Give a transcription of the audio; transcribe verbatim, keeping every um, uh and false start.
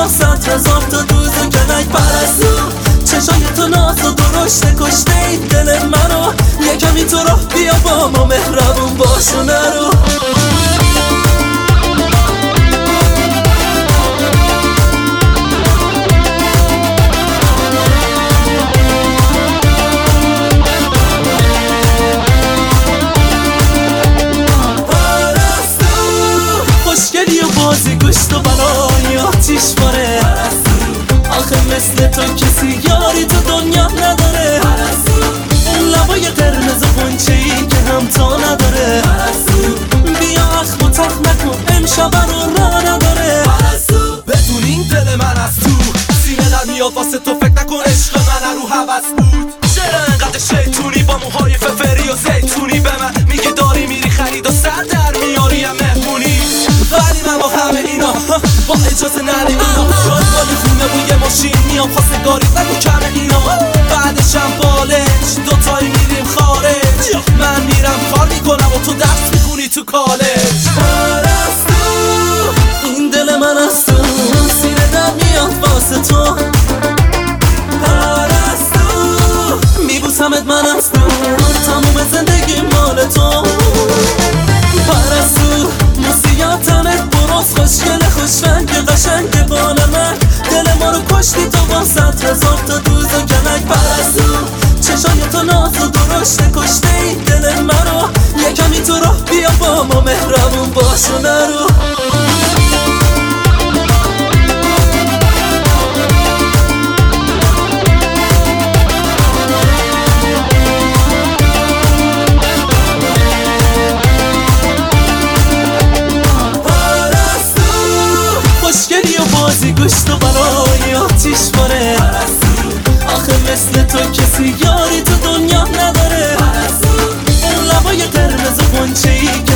با صد هزار تا دوز و کلک پرستو. چشای تو ناز و درشت کشته این دل منو، یه کمی تو راه بیا با ما مهربون باش و نرو. بازی گوشت و بلای آتیش باره، آخه مثل تو کسی یاری تو دنیا نداره. اون لبای قرمز و غنچه‌ای که همتا نداره، بیا اخم و تخ نکن امشب رو را نداره. بدون این دل من از تو سینه در میاد واسه تو، فکر نکن عشق من رو هوس بود. چرا انقدر شیطونی با موهای ففری و زیتونی به من میگی داری میری خرید و سر در میاری هم مهمونی، ولی من با همه اینا با اجازه نده اینا شاید بالی خونه و یه ماشین میام خواستگاری نگو کمه اینا. بعدشم بالش دوتایی میریم خارج، من میرم کار میکنم و تو درس میخونی تو کالج. پرستو این دل من از تو سینه در میاد واسه تو. پرستو میبوسمت من از تو، تموم زندگی مال تو. پرستو موسیقیاتمت برست خوشگل خوشرنگ قشنگ بال من، دل ما رو کشتی تو با صد هزار تا دوز و کلک پرستو. چشای تو ناز و درشت کشته این دل منو، یه کمی تو راه بیا با ما مهربون باش و نرو. بازی گوشت و بلای آتیش باره، آخه مثل تو کسی یاری تو دنیا نداره. اون لبای قرمز و غنچه‌ای